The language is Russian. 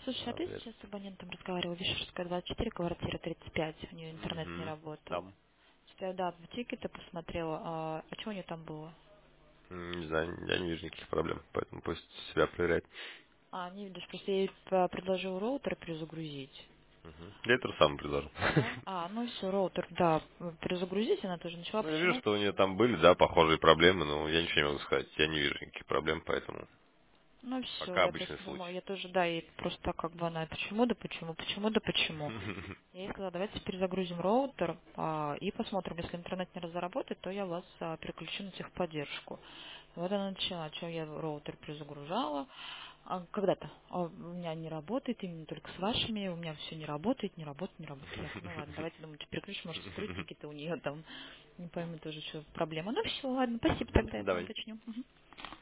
Слушай, а ты Привет. сейчас с абонентом разговаривал, Вишерская 24, квартира 35, у нее интернет не Угу. работает. Там, Что я, да, в тикеты посмотрела, а что у нее там было? не знаю, я не вижу никаких проблем, поэтому пусть себя проверяет. Не видишь, просто я ей предложил роутер перезагрузить. Угу. Я это сам предложил. Да? Ну все, роутер, да, перезагрузить, она тоже начала. Ну, я вижу, Почему? что у нее там были, да, похожие проблемы, но я ничего не могу сказать. Я не вижу никаких проблем, поэтому Ну все, пока я обычный просто думала, случай. я тоже, да, и просто как бы она, почему, да почему, почему, да почему. Я ей сказала, давайте перезагрузим роутер и посмотрим, если интернет не заработает, то я вас переключу на техподдержку. Вот она начала, что я роутер перезагружала. Когда-то. У меня не работает, именно только с вашими, у меня все не работает, не работает, не работает. Я, ну ладно, давайте, думаю, переключим, может, скрыть тикеты у нее там, не пойму тоже, что проблема. Ну все, ладно, спасибо Мгм. тогда, это Давай. уточню. Мгм.